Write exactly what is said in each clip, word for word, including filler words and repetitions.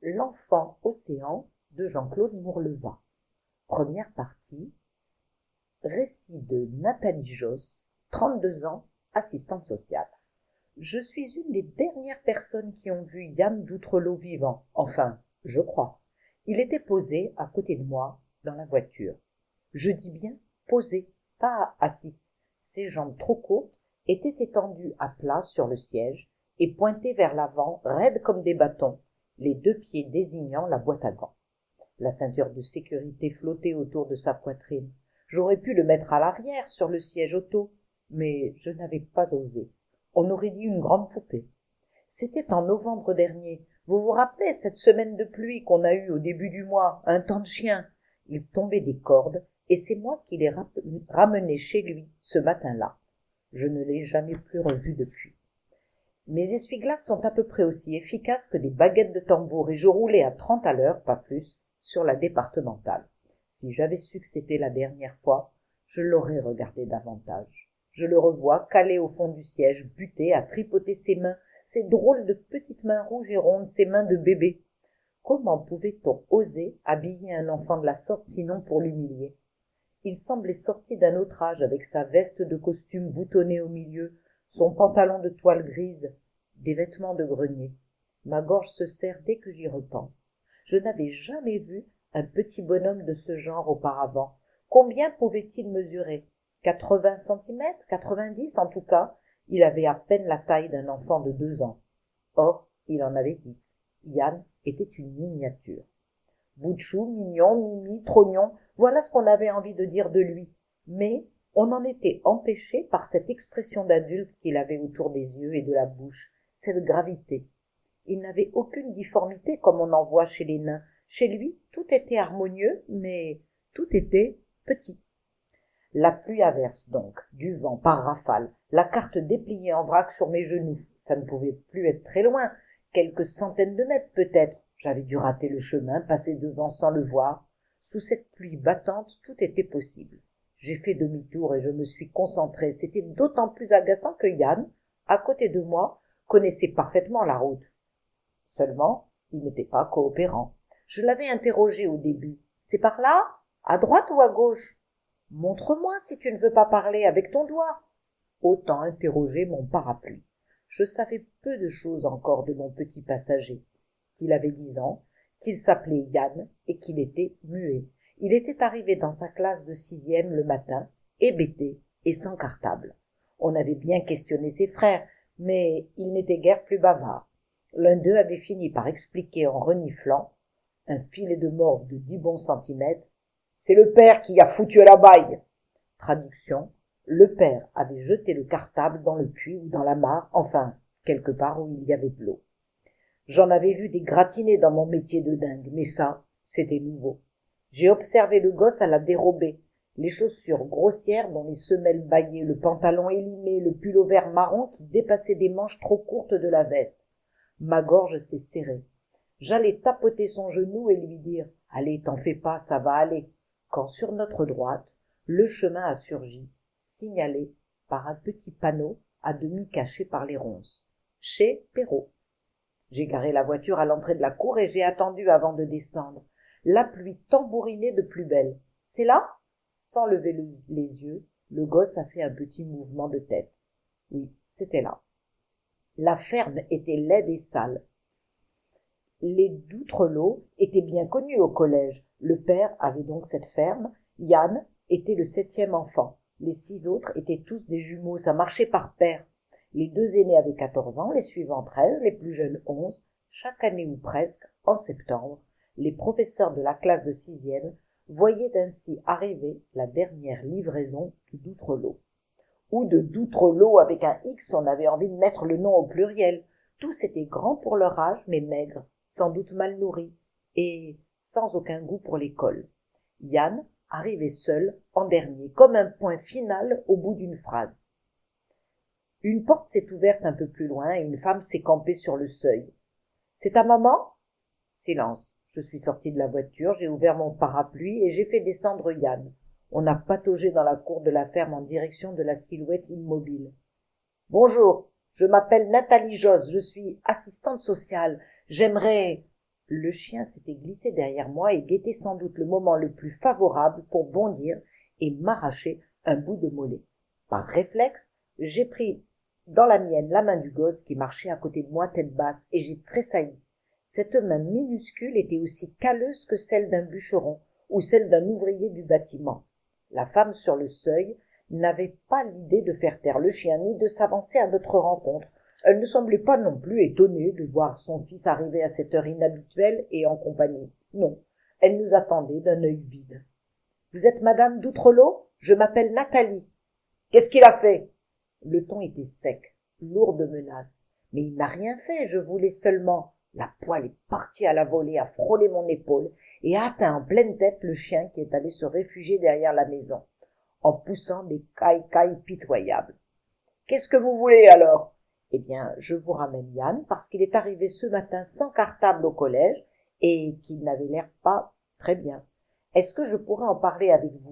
L'enfant océan de Jean-Claude Mourleva. Première partie. Récit de Nathalie Josse, trente-deux ans, assistante sociale. Je suis une des dernières personnes qui ont vu Yann d'Outrelot vivant. Enfin, je crois. Il était posé à côté de moi dans la voiture. Je dis bien posé, pas assis. Ses jambes trop courtes étaient étendues à plat sur le siège et pointées vers l'avant, raides comme des bâtons, les deux pieds désignant la boîte à gants. La ceinture de sécurité flottait autour de sa poitrine. J'aurais pu le mettre à l'arrière, sur le siège auto, mais je n'avais pas osé. On aurait dit une grande poupée. C'était en novembre dernier. Vous vous rappelez cette semaine de pluie qu'on a eue au début du mois, un temps de chien? Il tombait des cordes, et c'est moi qui l'ai ramené chez lui ce matin-là. Je ne l'ai jamais plus revu depuis. Mes essuie-glaces sont à peu près aussi efficaces que des baguettes de tambour, et je roulais à trente à l'heure, pas plus, sur la départementale. Si j'avais su que c'était la dernière fois, je l'aurais regardé davantage. Je le revois, calé au fond du siège, buté, à tripoter ses mains, ces drôles de petites mains rouges et rondes, ces mains de bébé. Comment pouvait-on oser habiller un enfant de la sorte, sinon pour l'humilier? Il semblait sorti d'un autre âge, avec sa veste de costume boutonnée au milieu, son pantalon de toile grise, des vêtements de grenier. Ma gorge se serre dès que j'y repense. Je n'avais jamais vu un petit bonhomme de ce genre auparavant. Combien pouvait-il mesurer? Quatre-vingts centimètres, quatre-vingt-dix en tout cas. Il avait à peine la taille d'un enfant de deux ans. Or, il en avait dix. Yann était une miniature. Bout de chou, mignon, mimi, trognon, voilà ce qu'on avait envie de dire de lui. Mais on en était empêché par cette expression d'adulte qu'il avait autour des yeux et de la bouche, cette gravité. Il n'avait aucune difformité comme on en voit chez les nains. Chez lui, tout était harmonieux, mais tout était petit. La pluie averse donc, du vent par rafale, la carte dépliée en vrac sur mes genoux. Ça ne pouvait plus être très loin, quelques centaines de mètres peut-être. J'avais dû rater le chemin, passer devant sans le voir. Sous cette pluie battante, tout était possible. J'ai fait demi-tour et je me suis concentré. C'était d'autant plus agaçant que Yann, à côté de moi, connaissait parfaitement la route. Seulement, il n'était pas coopérant. Je l'avais interrogé au début. C'est par là? À droite ou à gauche? Montre-moi si tu ne veux pas parler avec ton doigt. Autant interroger mon parapluie. Je savais peu de choses encore de mon petit passager. Qu'il avait dix ans, qu'il s'appelait Yann et qu'il était muet. Il était arrivé dans sa classe de sixième le matin, hébété et sans cartable. On avait bien questionné ses frères, mais il n'était guère plus bavard. L'un d'eux avait fini par expliquer en reniflant, un filet de morve de dix bons centimètres, « C'est le père qui a foutu à la baille !» Traduction, le père avait jeté le cartable dans le puits ou dans la mare, enfin, quelque part où il y avait de l'eau. J'en avais vu des gratinés dans mon métier de dingue, mais ça, c'était nouveau. J'ai observé le gosse à la dérobée, les chaussures grossières dont les semelles bâillaient, le pantalon élimé, le pull au vert marron qui dépassait des manches trop courtes de la veste. Ma gorge s'est serrée. J'allais tapoter son genou et lui dire « Allez, t'en fais pas, ça va aller », quand sur notre droite, le chemin a surgi, signalé par un petit panneau à demi caché par les ronces. Chez Perrault. J'ai garé la voiture à l'entrée de la cour et j'ai attendu avant de descendre. La pluie tambourinait de plus belle. « C'est là ?» Sans lever le, les yeux, le gosse a fait un petit mouvement de tête. Oui, c'était là. La ferme était laide et sale. Les d'Outrelot étaient bien connus au collège. Le père avait donc cette ferme. Yann était le septième enfant. Les six autres étaient tous des jumeaux. Ça marchait par paire. Les deux aînés avaient quatorze ans, les suivants treize, les plus jeunes onze. Chaque année ou presque, en septembre, les professeurs de la classe de sixième voyaient ainsi arriver la dernière livraison d'Outrelot. Ou de d'Outrelot avec un X, on avait envie de mettre le nom au pluriel. Tous étaient grands pour leur âge, mais maigres, sans doute mal nourris, et sans aucun goût pour l'école. Yann arrivait seul, en dernier, comme un point final au bout d'une phrase. Une porte s'est ouverte un peu plus loin et une femme s'est campée sur le seuil. « C'est ta maman ?» Silence. Je suis sorti de la voiture, j'ai ouvert mon parapluie et j'ai fait descendre Yann. On a pataugé dans la cour de la ferme en direction de la silhouette immobile. « Bonjour, je m'appelle Nathalie Josse, je suis assistante sociale. J'aimerais… » Le chien s'était glissé derrière moi et guettait sans doute le moment le plus favorable pour bondir et m'arracher un bout de mollet. Par réflexe, j'ai pris dans la mienne la main du gosse qui marchait à côté de moi tête basse et j'ai tressailli. Cette main minuscule était aussi calleuse que celle d'un bûcheron ou celle d'un ouvrier du bâtiment. La femme sur le seuil n'avait pas l'idée de faire taire le chien ni de s'avancer à notre rencontre. Elle ne semblait pas non plus étonnée de voir son fils arriver à cette heure inhabituelle et en compagnie. Non, elle nous attendait d'un œil vide. « Vous êtes madame d'Outrelot ? Je m'appelle Nathalie. »« Qu'est-ce qu'il a fait ?» Le ton était sec, lourd de menaces. « Mais il n'a rien fait, je voulais seulement... » La poêle est partie à la volée, a frôlé mon épaule et a atteint en pleine tête le chien qui est allé se réfugier derrière la maison, en poussant des caille-caille pitoyables. « Qu'est-ce que vous voulez alors ?» Eh bien, je vous ramène Yann parce qu'il est arrivé ce matin sans cartable au collège et qu'il n'avait l'air pas très bien. Est-ce que je pourrais en parler avec vous ?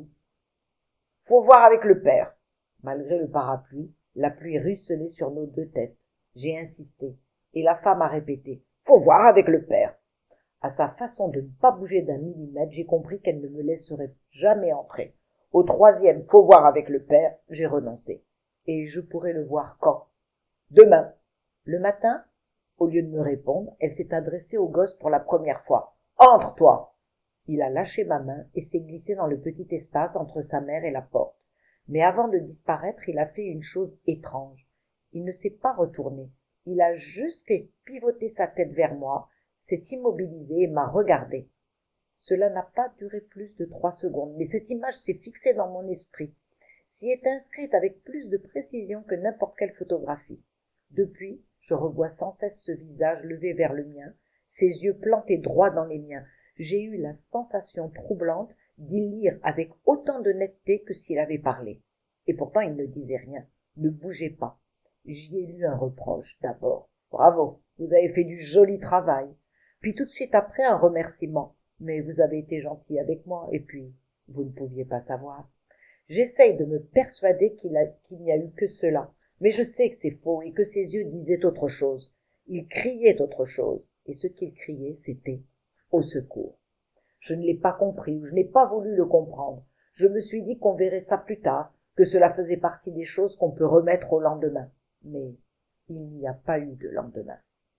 Faut voir avec le père. Malgré le parapluie, la pluie ruisselait sur nos deux têtes. J'ai insisté et la femme a répété « Faut voir avec le père ». À sa façon de ne pas bouger d'un millimètre, j'ai compris qu'elle ne me laisserait jamais entrer. Au troisième « Faut voir avec le père », j'ai renoncé. Et je pourrais le voir quand ? Demain. Le matin, au lieu de me répondre, elle s'est adressée au gosse pour la première fois. Entre, toi! Il a lâché ma main et s'est glissé dans le petit espace entre sa mère et la porte. Mais avant de disparaître, il a fait une chose étrange. Il ne s'est pas retourné. Il a juste fait pivoter sa tête vers moi, s'est immobilisé et m'a regardé. Cela n'a pas duré plus de trois secondes, mais cette image s'est fixée dans mon esprit, s'y est inscrite avec plus de précision que n'importe quelle photographie. Depuis, je revois sans cesse ce visage levé vers le mien, ses yeux plantés droit dans les miens. J'ai eu la sensation troublante d'y lire avec autant de netteté que s'il avait parlé. Et pourtant il ne disait rien, ne bougeait pas. J'y ai lu un reproche d'abord. Bravo, vous avez fait du joli travail. Puis tout de suite après un remerciement. Mais vous avez été gentil avec moi, et puis vous ne pouviez pas savoir. J'essaye de me persuader qu'il a, qu'il n'y a eu que cela. Mais je sais que c'est faux et que ses yeux disaient autre chose. Il criait autre chose. Et ce qu'il criait, c'était « au secours ». Je ne l'ai pas compris ou je n'ai pas voulu le comprendre. Je me suis dit qu'on verrait ça plus tard, que cela faisait partie des choses qu'on peut remettre au lendemain. Mais il n'y a pas eu de lendemain.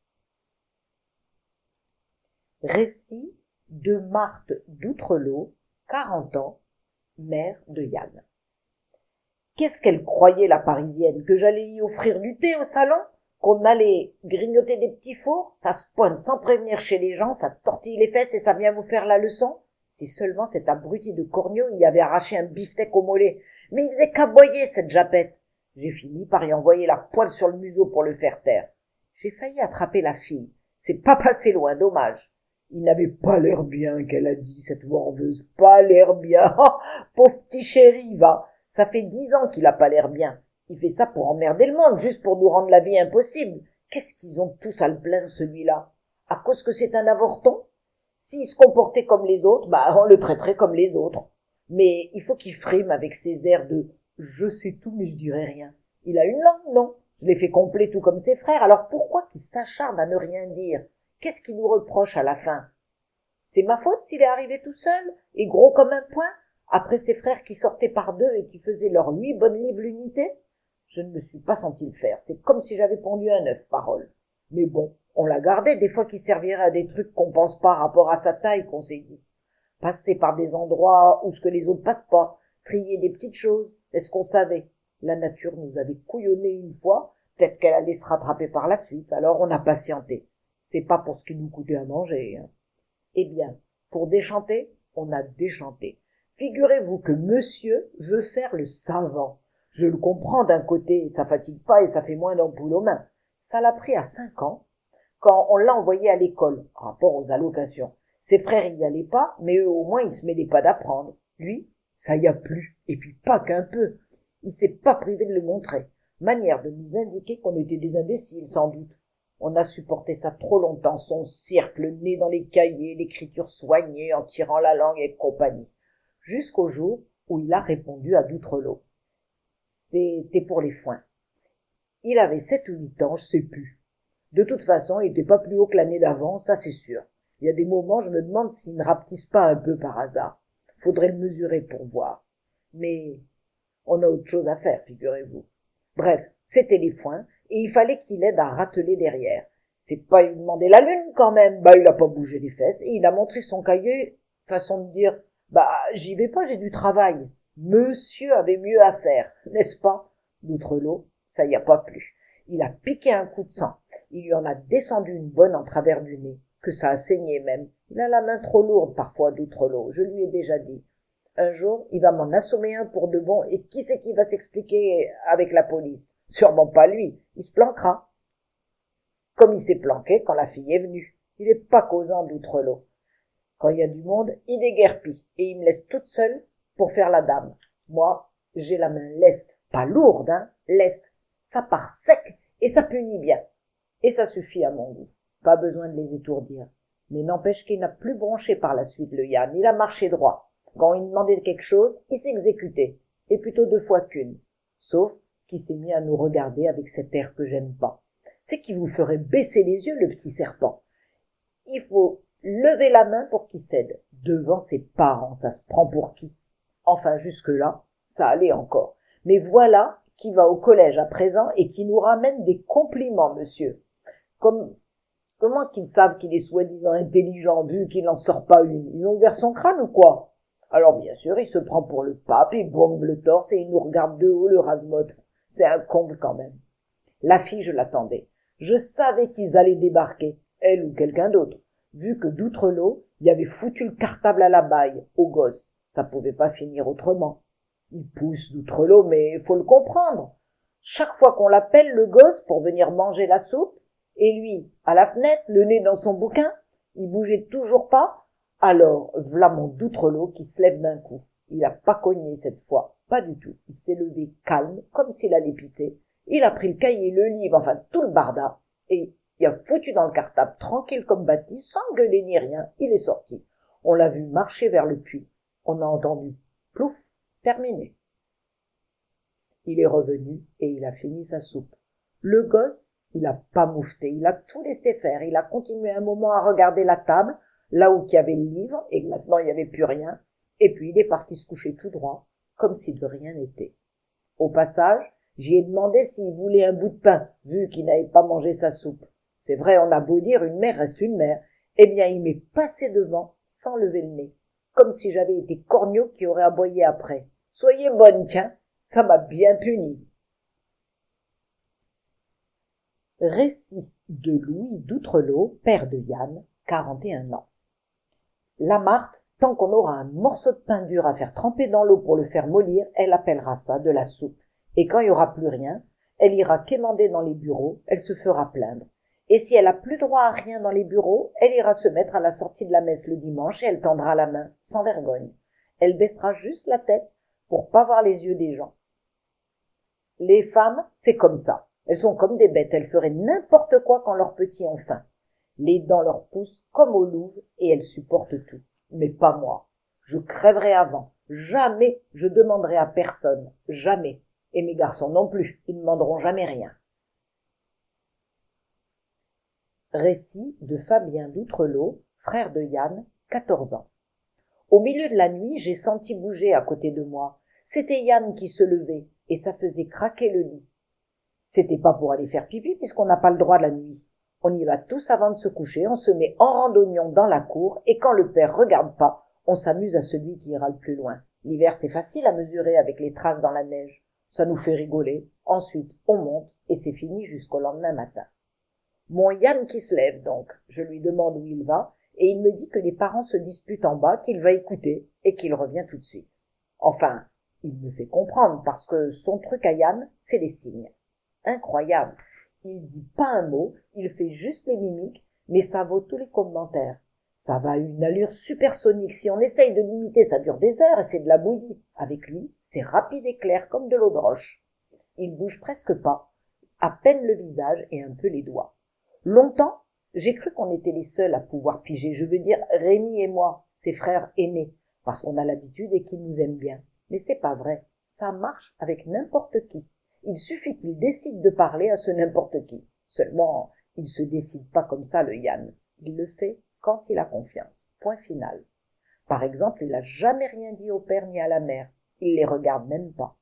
Récit de Marthe d'Outrelot, quarante ans, mère de Yann. Qu'est-ce qu'elle croyait, la Parisienne, que j'allais y offrir du thé au salon? Qu'on allait grignoter des petits fours? Ça se pointe sans prévenir chez les gens, ça tortille les fesses et ça vient vous faire la leçon? Si seulement cet abruti de Cornio y avait arraché un beefsteak au mollet. Mais il faisait qu'aboyer, cette japette. J'ai fini par y envoyer la poêle sur le museau pour le faire taire. J'ai failli attraper la fille. C'est pas passé loin, dommage. Il n'avait pas l'air bien, qu'elle a dit, cette morveuse. Pas l'air bien. Oh, pauvre petit chéri, va. Ça fait dix ans qu'il a pas l'air bien. Il fait ça pour emmerder le monde, juste pour nous rendre la vie impossible. Qu'est-ce qu'ils ont tous à le plaindre, celui-là? À cause que c'est un avorton? S'il se comportait comme les autres, bah, on le traiterait comme les autres. Mais il faut qu'il frime avec ses airs de « je sais tout, mais je dirai rien ». Il a une langue, non? Je l'ai fait complet tout comme ses frères, alors pourquoi qu'il s'acharne à ne rien dire? Qu'est-ce qu'il nous reproche à la fin? C'est ma faute s'il est arrivé tout seul, et gros comme un poing, après ses frères qui sortaient par deux et qui faisaient leur huit bonnes livres l'unité? Je ne me suis pas senti le faire, c'est comme si j'avais pondu un œuf, parole. Mais bon, on l'a gardé des fois qu'il servirait à des trucs qu'on pense pas rapport à sa taille, qu'on s'est dit. Passer par des endroits où ce que les autres passent pas, trier des petites choses, est-ce qu'on savait? La nature nous avait couillonné une fois, peut-être qu'elle allait se rattraper par la suite, alors on a patienté. C'est pas pour ce qui nous coûtait à manger, hein. Eh bien, pour déchanter, on a déchanté. Figurez-vous que monsieur veut faire le savant. Je le comprends d'un côté, ça fatigue pas et ça fait moins d'ampoules aux mains. Ça l'a pris à cinq ans, quand on l'a envoyé à l'école, rapport aux allocations. Ses frères y allaient pas, mais eux au moins ils se mêlaient pas d'apprendre. Lui, ça y a plu, et puis pas qu'un peu. Il s'est pas privé de le montrer. Manière de nous indiquer qu'on était des imbéciles, sans doute. On a supporté ça trop longtemps, son cirque, le nez dans les cahiers, l'écriture soignée, en tirant la langue et compagnie. Jusqu'au jour où il a répondu à d'Outrelot. C'était pour les foins. Il avait sept ou huit ans, je sais plus. De toute façon, il était pas plus haut que l'année d'avant, ça c'est sûr. Il y a des moments, je me demande s'il ne rapetisse pas un peu par hasard. Faudrait le mesurer pour voir. Mais on a autre chose à faire, figurez-vous. Bref, c'était les foins, et il fallait qu'il aide à rateler derrière. C'est pas lui demander la lune, quand même. Bah, il a pas bougé les fesses, et il a montré son cahier, façon de dire, bah, j'y vais pas, j'ai du travail. Monsieur avait mieux à faire, n'est-ce pas? D'Outrelot, ça y a pas plu. Il a piqué un coup de sang. Il lui en a descendu une bonne en travers du nez, que ça a saigné même. Il a la main trop lourde parfois, d'Outrelot, je lui ai déjà dit. Un jour, il va m'en assommer un pour de bon, et qui c'est qui va s'expliquer avec la police? Sûrement pas lui, il se planquera. Comme il s'est planqué quand la fille est venue. Il est pas causant, d'Outrelot. Quand il y a du monde, il déguerpit, et il me laisse toute seule pour faire la dame. Moi, j'ai la main leste, pas lourde, hein, leste. Ça part sec, et ça punit bien. Et ça suffit à mon goût. Pas besoin de les étourdir. Mais n'empêche qu'il n'a plus bronché par la suite, le Yann. Il a marché droit. Quand il demandait quelque chose, il s'exécutait. Et plutôt deux fois qu'une. Sauf qu'il s'est mis à nous regarder avec cet air que j'aime pas. C'est qu'il vous ferait baisser les yeux, le petit serpent. Il faut lever la main pour qu'il cède. Devant ses parents, ça se prend pour qui? Enfin, jusque-là, ça allait encore. Mais voilà qui va au collège à présent et qui nous ramène des compliments, monsieur. Comme, comment qu'ils savent qu'il est soi-disant intelligent, vu qu'il n'en sort pas une? Ils ont ouvert son crâne ou quoi? Alors bien sûr, il se prend pour le pape, il bombe le torse et il nous regarde de haut, le rase-motte. C'est un comble quand même. La fille, je l'attendais. Je savais qu'ils allaient débarquer, elle ou quelqu'un d'autre. Vu que d'Outrelot, il avait foutu le cartable à la baille, au gosse. Ça pouvait pas finir autrement. Il pousse d'Outrelot, mais faut le comprendre. Chaque fois qu'on l'appelle, le gosse, pour venir manger la soupe, et lui, à la fenêtre, le nez dans son bouquin, il bougeait toujours pas. Alors, v'là mon d'Outrelot qui se lève d'un coup. Il a pas cogné cette fois, pas du tout. Il s'est levé calme, comme s'il allait pisser. Il a pris le cahier, le livre, enfin tout le barda, et il a foutu dans le cartable, tranquille comme bâti, sans gueuler ni rien. Il est sorti. On l'a vu marcher vers le puits. On a entendu plouf, terminé. Il est revenu et il a fini sa soupe. Le gosse, il a pas moufté, il a tout laissé faire. Il a continué un moment à regarder la table, là où il y avait le livre, et maintenant il n'y avait plus rien. Et puis il est parti se coucher tout droit, comme si de rien n'était. Au passage, j'y ai demandé s'il voulait un bout de pain, vu qu'il n'avait pas mangé sa soupe. C'est vrai, on a beau dire, une mère reste une mère. Eh bien, il m'est passé devant, sans lever le nez, comme si j'avais été corneau qui aurait aboyé après. Soyez bonne, tiens, ça m'a bien puni. Récit de Louis d'Outrelot, père de Yann, quarante et un ans. La Marthe, tant qu'on aura un morceau de pain dur à faire tremper dans l'eau pour le faire mollir, elle appellera ça de la soupe. Et quand il y aura plus rien, elle ira quémander dans les bureaux, elle se fera plaindre. Et si elle a plus droit à rien dans les bureaux, elle ira se mettre à la sortie de la messe le dimanche et elle tendra la main, sans vergogne. Elle baissera juste la tête pour pas voir les yeux des gens. Les femmes, c'est comme ça. Elles sont comme des bêtes, elles feraient n'importe quoi quand leurs petits ont faim. Les dents leur poussent comme au louve et elles supportent tout. Mais pas moi. Je crèverai avant. Jamais je demanderai à personne. Jamais. Et mes garçons non plus. Ils ne demanderont jamais rien. Récit de Fabien d'Outrelot, frère de Yann, quatorze ans. Au milieu de la nuit, j'ai senti bouger à côté de moi. C'était Yann qui se levait, et ça faisait craquer le lit. C'était pas pour aller faire pipi, puisqu'on n'a pas le droit la nuit. On y va tous avant de se coucher, on se met en randonnion dans la cour, et quand le père regarde pas, on s'amuse à celui qui ira le plus loin. L'hiver, c'est facile à mesurer avec les traces dans la neige. Ça nous fait rigoler. Ensuite, on monte, et c'est fini jusqu'au lendemain matin. Mon Yann qui se lève donc, je lui demande où il va, et il me dit que les parents se disputent en bas, qu'il va écouter, et qu'il revient tout de suite. Enfin, il me fait comprendre, parce que son truc à Yann, c'est les signes. Incroyable. Il dit pas un mot, il fait juste les mimiques, mais ça vaut tous les commentaires. Ça va à une allure supersonique. Si on essaye de l'imiter, ça dure des heures et c'est de la bouillie. Avec lui, c'est rapide et clair comme de l'eau de roche. Il bouge presque pas, à peine le visage et un peu les doigts. Longtemps, j'ai cru qu'on était les seuls à pouvoir piger. Je veux dire Rémi et moi, ses frères aînés, parce qu'on a l'habitude et qu'ils nous aiment bien. Mais c'est pas vrai. Ça marche avec n'importe qui. Il suffit qu'il décide de parler à ce n'importe qui. Seulement, il se décide pas comme ça, le Yann. Il le fait quand il a confiance. Point final. Par exemple, il n'a jamais rien dit au père ni à la mère. Il les regarde même pas.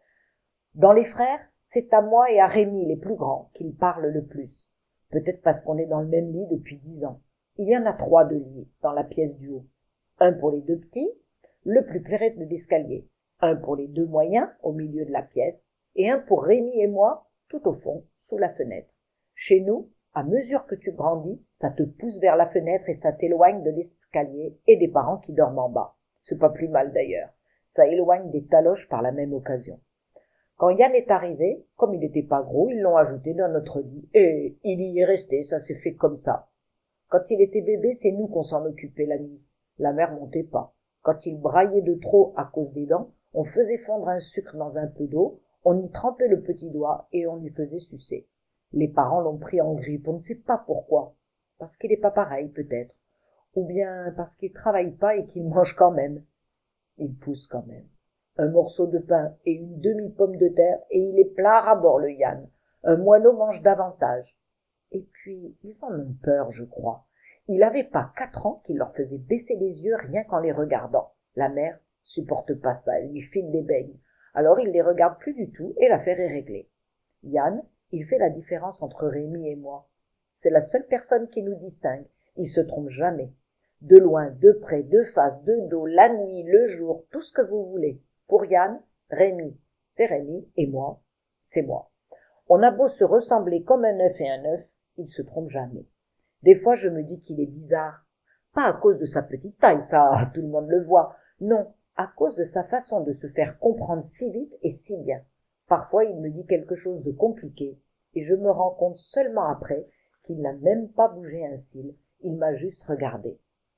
Dans les frères, c'est à moi et à Rémi, les plus grands, qu'il parle le plus. Peut-être parce qu'on est dans le même lit depuis dix ans. Il y en a trois de lits dans la pièce du haut. Un pour les deux petits, le plus près de l'escalier. Un pour les deux moyens, au milieu de la pièce, et un pour Rémi et moi, tout au fond, sous la fenêtre. Chez nous, à mesure que tu grandis, ça te pousse vers la fenêtre et ça t'éloigne de l'escalier et des parents qui dorment en bas. C'est pas plus mal d'ailleurs. Ça éloigne des taloches par la même occasion. Quand Yann est arrivé, comme il n'était pas gros, ils l'ont ajouté dans notre lit, et il y est resté, ça s'est fait comme ça. Quand il était bébé, c'est nous qu'on s'en occupait la nuit. La mère montait pas. Quand il braillait de trop à cause des dents, on faisait fondre un sucre dans un peu d'eau, on y trempait le petit doigt et on lui faisait sucer. Les parents l'ont pris en grippe, on ne sait pas pourquoi. Parce qu'il n'est pas pareil, peut-être. Ou bien parce qu'il travaille pas et qu'il mange quand même. Il pousse quand même. Un morceau de pain et une demi-pomme de terre, et il est plein à bord, le Yann. Un moineau mange davantage. Et puis, ils en ont peur, je crois. Il n'avait pas quatre ans qu'il leur faisait baisser les yeux rien qu'en les regardant. La mère supporte pas ça, elle lui file des beignes. Alors il les regarde plus du tout et l'affaire est réglée. Yann, il fait la différence entre Rémi et moi. C'est la seule personne qui nous distingue. Il se trompe jamais. De loin, de près, de face, de dos, la nuit, le jour, tout ce que vous voulez. Pour Yann, Rémi, c'est Rémi, et moi, c'est moi. On a beau se ressembler comme un œuf et un œuf, il se trompe jamais. Des fois, je me dis qu'il est bizarre. Pas à cause de sa petite taille, ça, tout le monde le voit. Non, à cause de sa façon de se faire comprendre si vite et si bien. Parfois, il me dit quelque chose de compliqué, et je me rends compte seulement après qu'il n'a même pas bougé un cil. Il m'a juste regardé.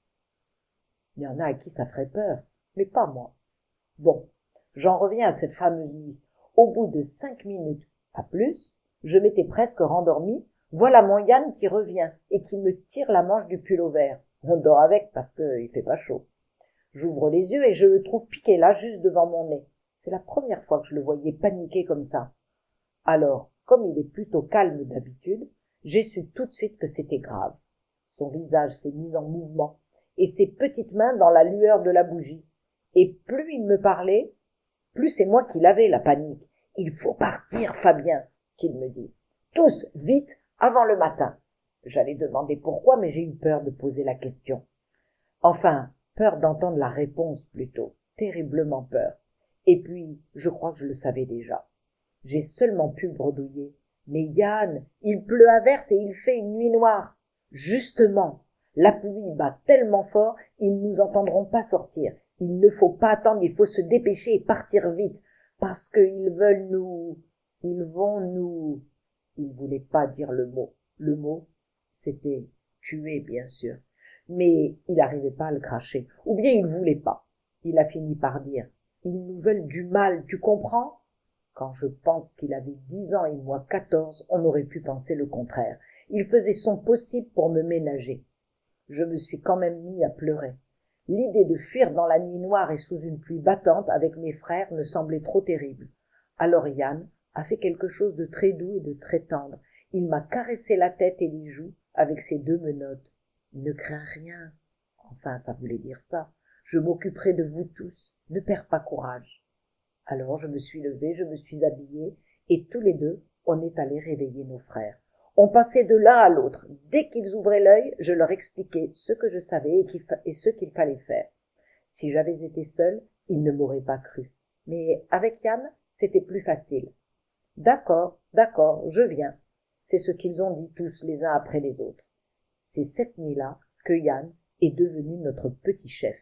Il y en a à qui ça ferait peur, mais pas moi. Bon, j'en reviens à cette fameuse nuit. Au bout de cinq minutes, pas plus, je m'étais presque rendormie. Voilà mon Yann qui revient et qui me tire la manche du pull au vert. On dort avec parce qu'il fait pas chaud. J'ouvre les yeux et je le trouve piqué là, juste devant mon nez. C'est la première fois que je le voyais paniquer comme ça. Alors, comme il est plutôt calme d'habitude, j'ai su tout de suite que c'était grave. Son visage s'est mis en mouvement et ses petites mains dans la lueur de la bougie. Et plus il me parlait, plus c'est moi qui l'avais la panique. « Il faut partir, Fabien !» qu'il me dit. « Tous, vite, avant le matin !» J'allais demander pourquoi, mais j'ai eu peur de poser la question. Enfin, peur d'entendre la réponse plutôt, terriblement peur. Et puis, je crois que je le savais déjà. J'ai seulement pu bredouiller. « Mais Yann, il pleut à verse et il fait une nuit noire. » Justement, la pluie bat tellement fort, ils ne nous entendront pas sortir. Il ne faut pas attendre, il faut se dépêcher et partir vite, parce qu'ils veulent nous... Ils vont nous... Il voulait pas dire le mot. Le mot, c'était tuer, bien sûr. Mais il n'arrivait pas à le cracher. Ou bien il voulait pas. Il a fini par dire, ils nous veulent du mal, tu comprends? Quand je pense qu'il avait dix ans et moi quatorze, on aurait pu penser le contraire. Il faisait son possible pour me ménager. Je me suis quand même mis à pleurer. L'idée de fuir dans la nuit noire et sous une pluie battante avec mes frères me semblait trop terrible. Alors Yann a fait quelque chose de très doux et de très tendre. Il m'a caressé la tête et les joues avec ses deux menottes. « Ne crains rien. » Enfin, ça voulait dire ça. « Je m'occuperai de vous tous. Ne perds pas courage. » Alors je me suis levée, je me suis habillée, et tous les deux, on est allés réveiller nos frères. On passait de l'un à l'autre. Dès qu'ils ouvraient l'œil, je leur expliquais ce que je savais et, qu'il fa- et ce qu'il fallait faire. Si j'avais été seule, ils ne m'auraient pas cru. Mais avec Yann, c'était plus facile. « D'accord, d'accord, je viens. » C'est ce qu'ils ont dit tous les uns après les autres. C'est cette nuit-là que Yann est devenu notre petit chef.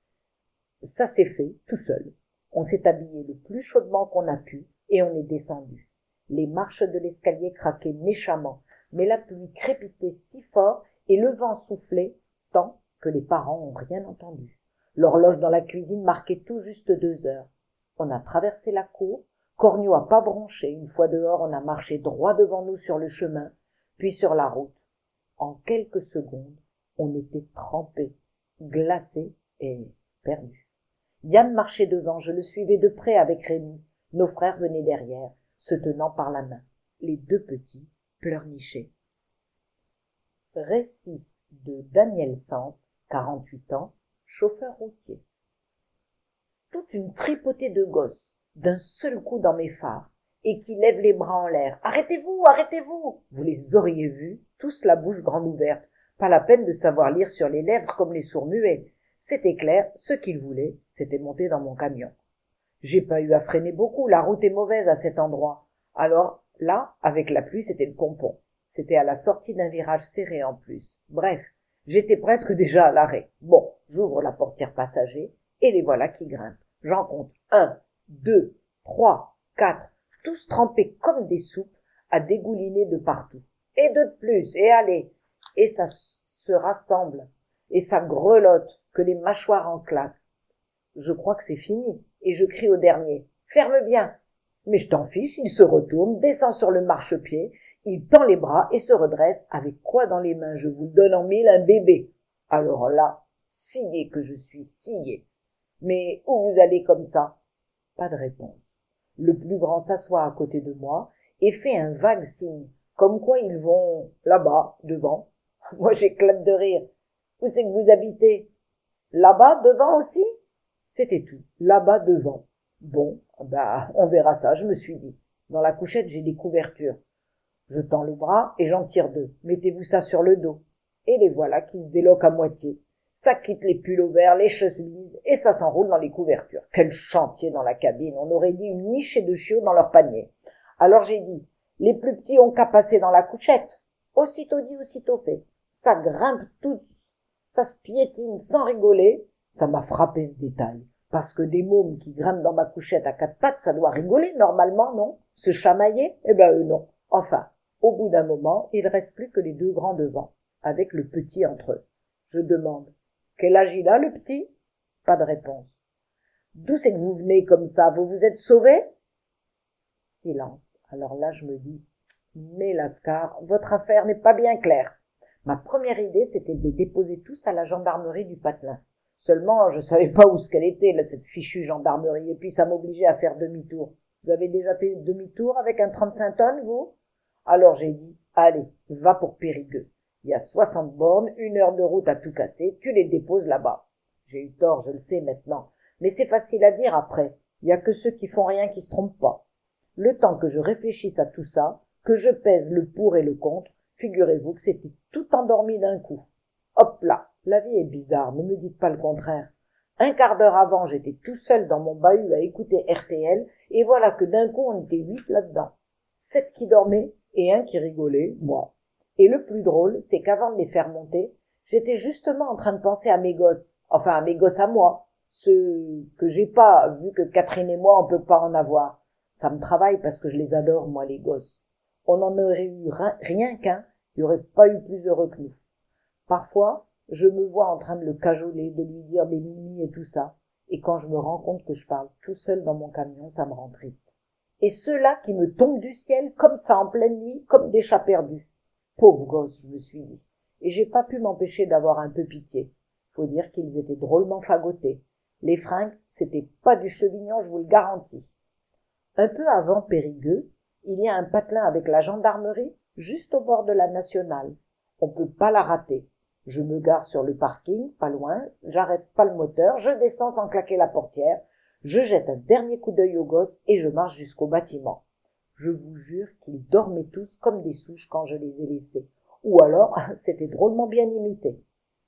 Ça s'est fait tout seul. On s'est habillé le plus chaudement qu'on a pu et on est descendu. Les marches de l'escalier craquaient méchamment, mais la pluie crépitait si fort et le vent soufflait tant que les parents n'ont rien entendu. L'horloge dans la cuisine marquait tout juste deux heures. On a traversé la cour, Cornio a pas bronché. Une fois dehors, on a marché droit devant nous sur le chemin, puis sur la route. En quelques secondes, on était trempés, glacés et perdus. Yann marchait devant, je le suivais de près avec Rémi. Nos frères venaient derrière, se tenant par la main. Les deux petits pleurnichaient. Récit de Daniel Sens, quarante-huit ans, chauffeur routier. Toute une tripotée de gosses, d'un seul coup dans mes phares, et qui lèvent les bras en l'air. « Arrêtez-vous, arrêtez-vous » Vous les auriez vus, tous la bouche grande ouverte. Pas la peine de savoir lire sur les lèvres comme les sourds muets. C'était clair, ce qu'ils voulaient, c'était monter dans mon camion. J'ai pas eu à freiner beaucoup, la route est mauvaise à cet endroit. Alors, là, avec la pluie, c'était le pompon. C'était à la sortie d'un virage serré en plus. Bref, j'étais presque déjà à l'arrêt. Bon, j'ouvre la portière passager, et les voilà qui grimpent. J'en compte un, deux, trois, quatre, tous trempés comme des soupes, à dégouliner de partout. Et deux de plus, et allez. Et ça se rassemble, et ça grelotte, que les mâchoires en claquent. Je crois que c'est fini, et je crie au dernier. Ferme bien. Mais je t'en fiche, il se retourne, descend sur le marchepied, il tend les bras et se redresse, avec quoi dans les mains, je vous le donne en mille, un bébé. Alors là, scié que je suis, scié. Mais où vous allez comme ça? Pas de réponse. Le plus grand s'assoit à côté de moi et fait un vague signe, comme quoi ils vont là-bas, devant. Moi j'éclate de rire. Où c'est que vous habitez? Là-bas, devant aussi? C'était tout, là-bas, devant. Bon, bah, on verra ça, je me suis dit. Dans la couchette, j'ai des couvertures. Je tends le bras et j'en tire deux. Mettez-vous ça sur le dos. Et les voilà qui se déloquent à moitié. Ça quitte les pullovers, les chemises, et ça s'enroule dans les couvertures. Quel chantier dans la cabine, on aurait dit une nichée de chiots dans leur panier. Alors j'ai dit, les plus petits ont qu'à passer dans la couchette. Aussitôt dit, aussitôt fait. Ça grimpe tous, ça se piétine sans rigoler. Ça m'a frappé ce détail, parce que des mômes qui grimpent dans ma couchette à quatre pattes, ça doit rigoler normalement, non? Se chamailler? Eh ben eux non. Enfin, au bout d'un moment, il reste plus que les deux grands devant, avec le petit entre eux. Je demande, quel âge il a, le petit? Pas de réponse. D'où c'est que vous venez comme ça? Vous vous êtes sauvés? Silence. Alors là, je me dis, mais Lascar, votre affaire n'est pas bien claire. Ma première idée, c'était de les déposer tous à la gendarmerie du Patelin. Seulement, je savais pas où ce qu'elle était, là, cette fichue gendarmerie, et puis ça m'obligeait à faire demi-tour. Vous avez déjà fait demi-tour avec un trente-cinq tonnes, vous? Alors j'ai dit, allez, va pour Périgueux. Il y a soixante bornes, une heure de route à tout casser, tu les déposes là-bas. J'ai eu tort, je le sais maintenant, mais c'est facile à dire après. Il y a que ceux qui font rien qui se trompent pas. Le temps que je réfléchisse à tout ça, que je pèse le pour et le contre, figurez-vous que c'était tout endormi d'un coup. Hop là, la vie est bizarre, ne me dites pas le contraire. Un quart d'heure avant, j'étais tout seul dans mon bahut à écouter R T L, et voilà que d'un coup on était huit là-dedans. Sept qui dormaient, et un qui rigolait, moi. Et le plus drôle, c'est qu'avant de les faire monter, j'étais justement en train de penser à mes gosses, enfin à mes gosses à moi, ceux que j'ai pas, vu que Catherine et moi on peut pas en avoir. Ça me travaille parce que je les adore, moi, les gosses. On en aurait eu rien qu'un, il n'y aurait pas eu plus heureux que nous. Parfois, je me vois en train de le cajoler, de lui dire des mimi et tout ça, et quand je me rends compte que je parle tout seul dans mon camion, ça me rend triste. Et ceux-là qui me tombent du ciel, comme ça en pleine nuit, comme des chats perdus. Pauvres gosses, je me suis dit. Et j'ai pas pu m'empêcher d'avoir un peu pitié. Faut dire qu'ils étaient drôlement fagotés. Les fringues, c'était pas du chevignon, je vous le garantis. Un peu avant Périgueux, il y a un patelin avec la gendarmerie, juste au bord de la nationale. On peut pas la rater. Je me gare sur le parking, pas loin, j'arrête pas le moteur, je descends sans claquer la portière, je jette un dernier coup d'œil aux gosses et je marche jusqu'au bâtiment. Je vous jure qu'ils dormaient tous comme des souches quand je les ai laissés. Ou alors, c'était drôlement bien imité.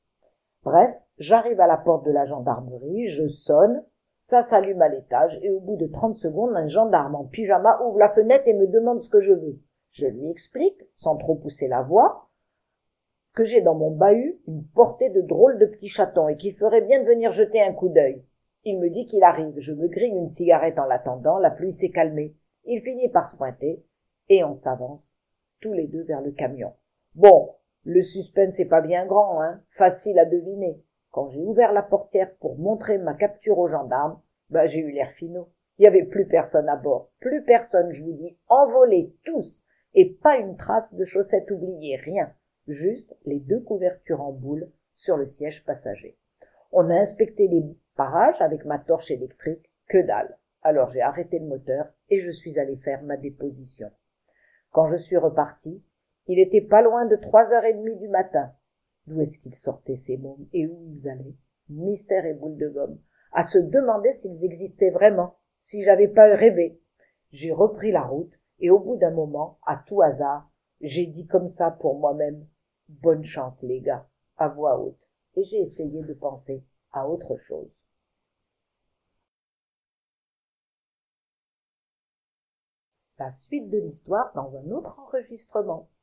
Bref, j'arrive à la porte de la gendarmerie, je sonne, ça s'allume à l'étage et au bout de trente secondes, un gendarme en pyjama ouvre la fenêtre et me demande ce que je veux. Je lui explique, sans trop pousser la voix, que j'ai dans mon bahut une portée de drôles de petits chatons et qu'il ferait bien de venir jeter un coup d'œil. Il me dit qu'il arrive, je me grille une cigarette en l'attendant, la pluie s'est calmée. Il finit par se pointer et on s'avance, tous les deux vers le camion. Bon, le suspense n'est pas bien grand, hein, facile à deviner. Quand j'ai ouvert la portière pour montrer ma capture aux gendarmes, bah j'ai eu l'air finaud. Il n'y avait plus personne à bord, plus personne, je vous dis, envolés tous, et pas une trace de chaussettes oubliées, rien. Juste les deux couvertures en boule sur le siège passager. On a inspecté les parages avec ma torche électrique, que dalle. Alors j'ai arrêté le moteur et je suis allé faire ma déposition. Quand je suis reparti, il était pas loin de trois heures et demie du matin. D'où est-ce qu'ils sortaient ces mômes et où ils allaient? Mystère et boule de gomme. À se demander s'ils existaient vraiment, si j'avais pas rêvé. J'ai repris la route et au bout d'un moment, à tout hasard, j'ai dit comme ça pour moi-même, bonne chance les gars, à voix haute, et j'ai essayé de penser à autre chose. La suite de l'histoire dans un autre enregistrement.